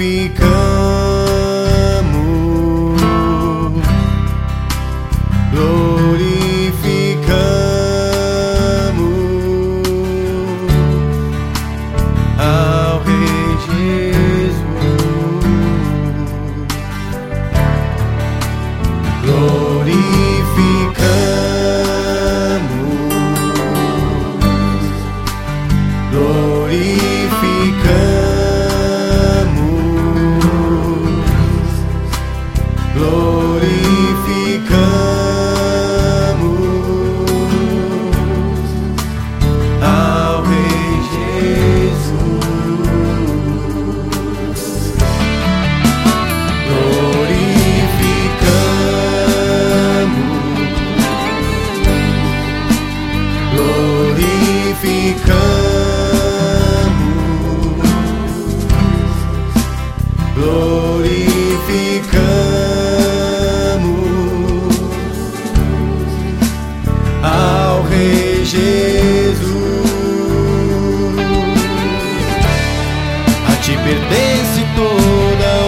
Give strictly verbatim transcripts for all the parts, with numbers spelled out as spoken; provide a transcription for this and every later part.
ao Rei Jesus. Glorificamos, glorificamos, glorificamos ao Rei Jesus. Glorificamos, glorificamos, glorificamos ao Rei Jesus. A ti pertence toda a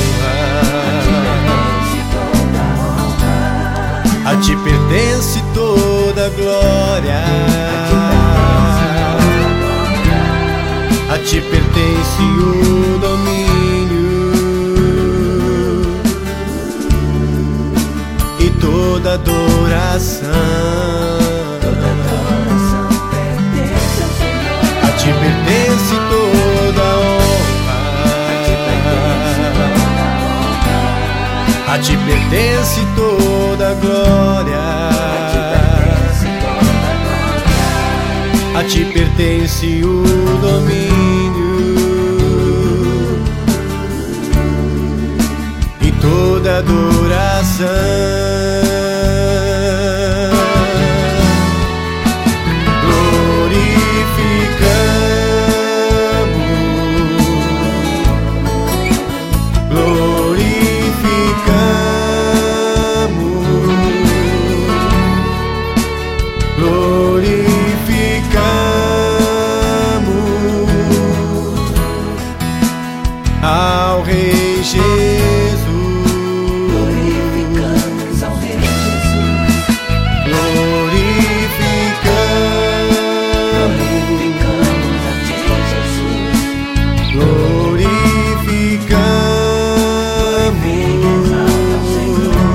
honra, a ti pertence toda a glória, a ti pertence o domínio e toda adoração. Toda adoração pertence ao Senhor. A ti pertence toda a honra, a ti pertence toda a glória, a ti pertence o domínio e toda adoração. Ao Rei Jesus, Glorificamos ao Rei Jesus. glorificamos, Glorificamos a ti, Jesus. glorificamos, Exalta ao Senhor.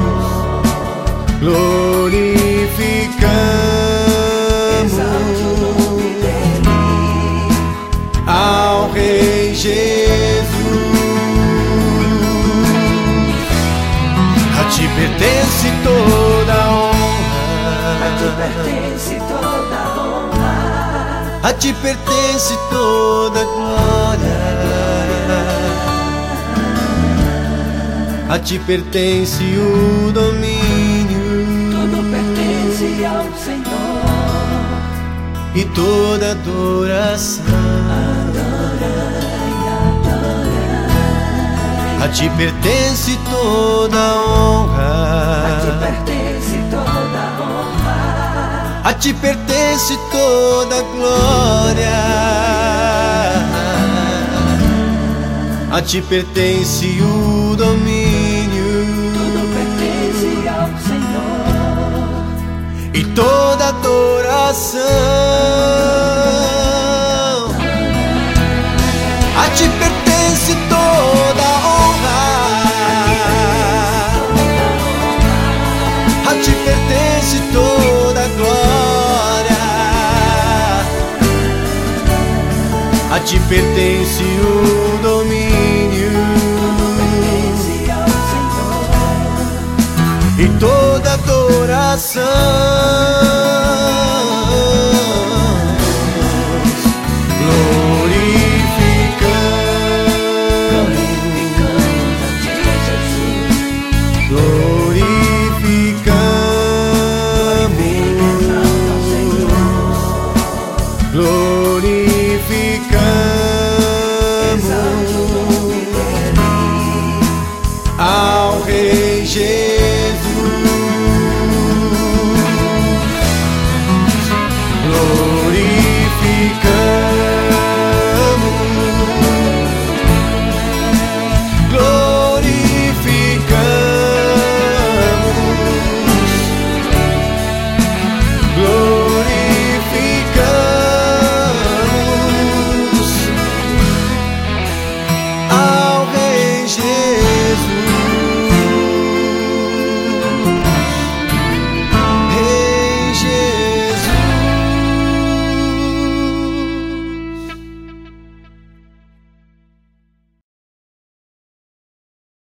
glorificamos Exalte o nome dele. ao Rei Jesus. A ti pertence toda a A ti honra, pertence toda a honra. a ti pertence toda a glória, a ti pertence o domínio Tudo pertence ao Senhor. e toda adoração. A ti pertence toda a honra, A ti pertence toda a honra. a ti pertence toda a glória, a ti pertence o domínio Tudo pertence ao Senhor. e toda adoração. A ti pertence toda a honra, a ti pertence toda a glória, a ti pertence o domínio